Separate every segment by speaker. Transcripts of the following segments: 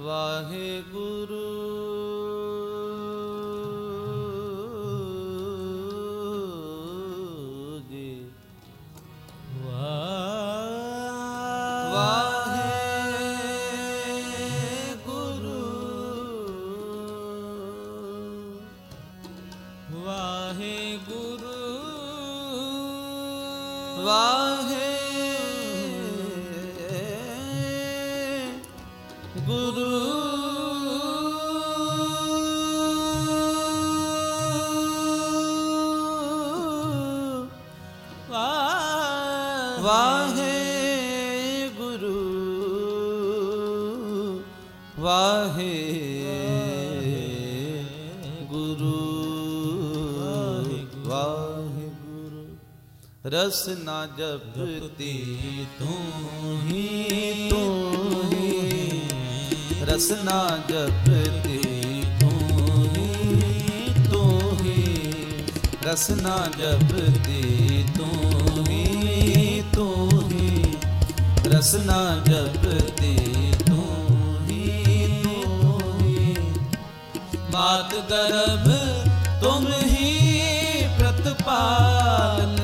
Speaker 1: वाहेगुरु जी वाहेगुरु
Speaker 2: वाहेगुरु
Speaker 1: गुरु वाहे गुरु वाहे गुरु वाहे गुरु रस ना जपती तू ही रसना जपती तू ही रसना जपती तू ही रसना जपती तू ही मात गर्भ तुम ही प्रतिपाल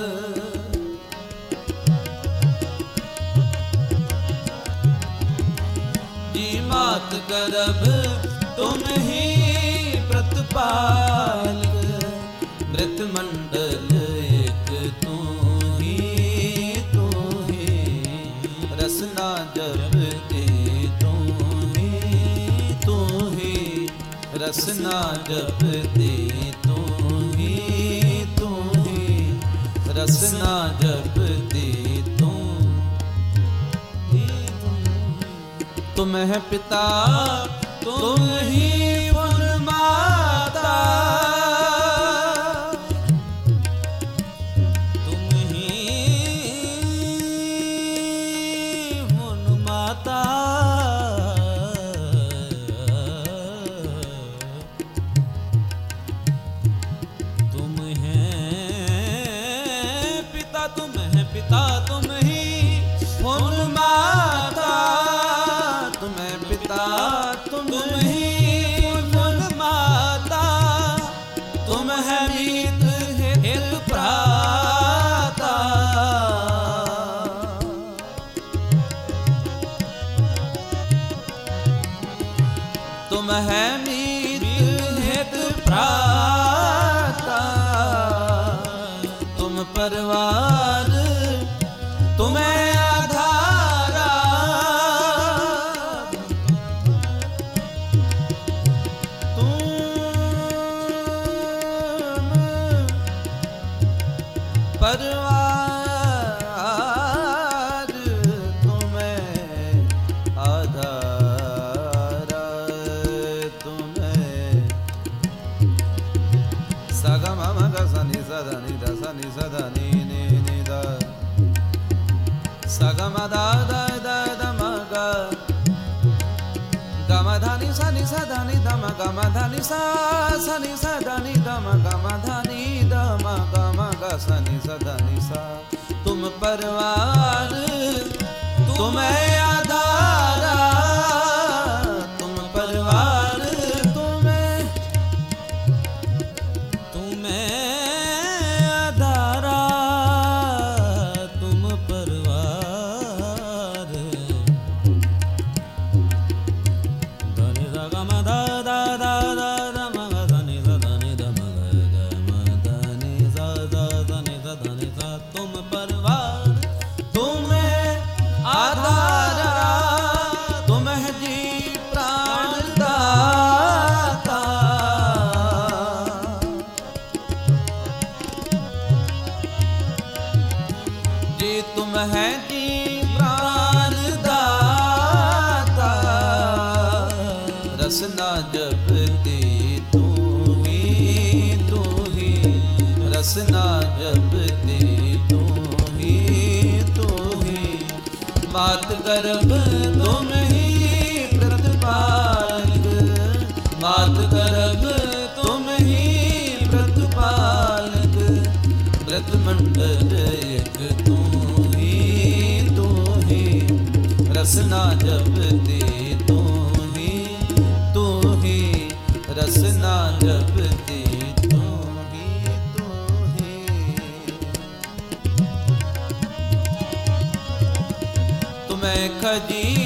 Speaker 1: मात गर्भ तुम ही प्रतिपालक मृत मंडल एक तू ही रसना जपती तू ही रसना जपती तू ही रसना जपती तुम है पिता तुम ही पुन माता
Speaker 2: तुम ही पुन माता तुम है पिता तुम है पिता तुम ही
Speaker 1: पुन माता तुम ही पुन माता तुम है मीत हित प्राता तुम है मीत हित प्राता तुम परिवार तुम्हें परिवार तुम्हें आधार तुम्हें सगा मामा गा सनी सदा नि दा सनी सदा नि नि नि दा सगा मा दा दा दा दा मा गा गा मा धा नि सा नि सा धा नि दा मा गा मा धा नि सा सा नि सा धा नि दा मा गा मा धा नि दा मा गा मा गा सा नि सा धा नि सा तुम परिवार तुम्हें आधारा तुम परिवार
Speaker 2: तुम्हें आधारा तुम परिवार धनि दा गा मा दा दा दा दा दा मा गा धनि दा धनि दा मा गा मा धनि सा दा धनि दा धनि सा तुम परिवार
Speaker 1: तुम्हें आधारा तुम्हें जी प्राण दाता जी तुम है जी प्राण दाता रसना जपती तू ही रसना जपती तू ही मात गर्भ तुम ही प्रतिपालक मात गर्भ तुम ही प्रतिपालक व्रत मंडल एक तू ही रसना जपती तू ही रसना जपती तू ही तू ही। तुम्हें खजी